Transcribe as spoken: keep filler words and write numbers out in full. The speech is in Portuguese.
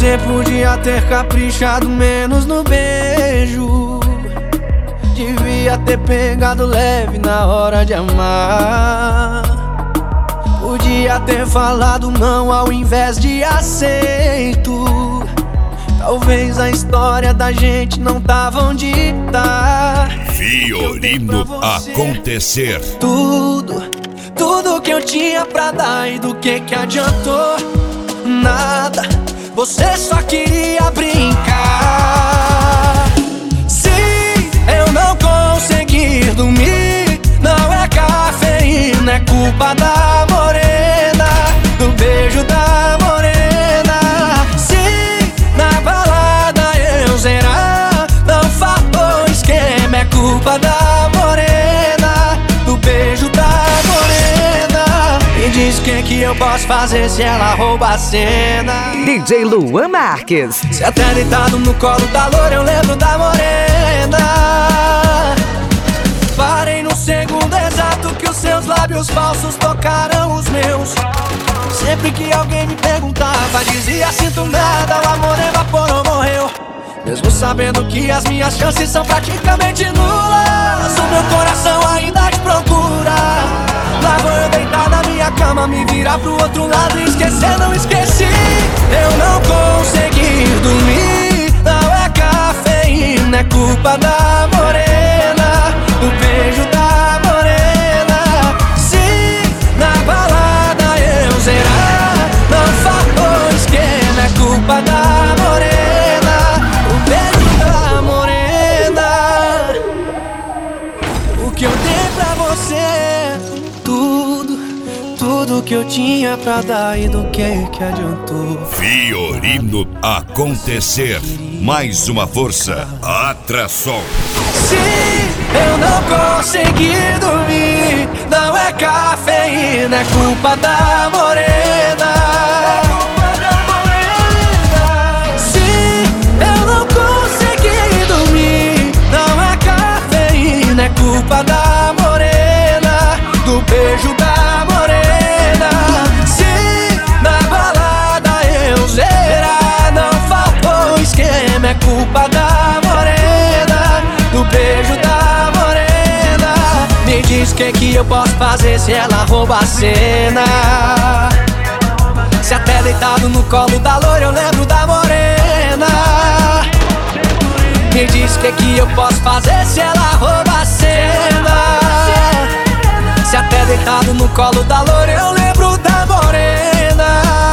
Você podia ter caprichado menos no beijo, devia ter pegado leve na hora de amar. Podia ter falado não ao invés de aceito. Talvez a história da gente não tava onde tá. Fiorino Acontecer. Tudo, tudo que eu tinha pra dar e do que que adiantou? Nada, você só queria brincar. Se eu não conseguir dormir, não é cafeína, é culpa da morena, do beijo da morena. Se na balada eu zerar, não faltou esquema, é culpa da morena, do beijo da morena. Me diz o que que eu posso fazer se ela rouba a cena. D J Luan Marques. Se até deitado no colo da loura eu lembro da morena. Parei no segundo exato que os seus lábios falsos tocaram os meus. Sempre que alguém me perguntava, dizia sinto nada, o amor evaporou, morreu. Mesmo sabendo que as minhas chances são praticamente nulas, o meu coração ainda te procura. Lá vou eu deitar na minha cama, me virar pro outro lado e esquecer, não esqueci. Eu não consegui dormir, não é cafeína, é culpa da morena, do beijo da morena. Se na balada eu zerar, não faltou esquema, é culpa da morena, o beijo da morena. O que eu dei pra você, tudo, tudo que eu tinha pra dar e do que que adiantou? Fiorino Acontecer. Mais uma força. Atração. Se eu não conseguir dormir, não é cafeína, é culpa da morena. Se eu não conseguir dormir, não é cafeína, é culpa da morena, do beijo da morena. Se na balada eu zerar, não faltou esquema, é culpa da morena, do beijo da morena. Me diz o que que eu posso fazer se ela rouba a cena. Se até deitado no colo da loura eu lembro da morena. Me diz o que que eu posso fazer se ela rouba a cena. Se até deitado no colo da loura eu lembro da morena.